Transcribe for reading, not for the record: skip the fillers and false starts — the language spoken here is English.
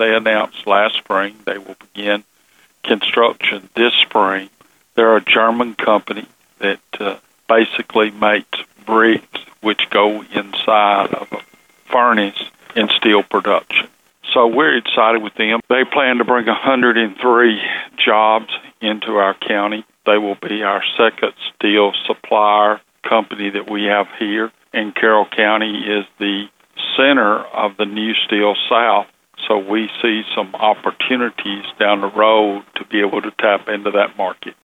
They announced last spring they will begin construction this spring. They're a German company that basically makes bricks which go inside of a furnace in steel production. So we're excited with them. They plan to bring 103 jobs into our county. They will be our second steel supplier company that we have here. And Carroll County is the center of the New Steel South. So we see some opportunities down the road to be able to tap into that market.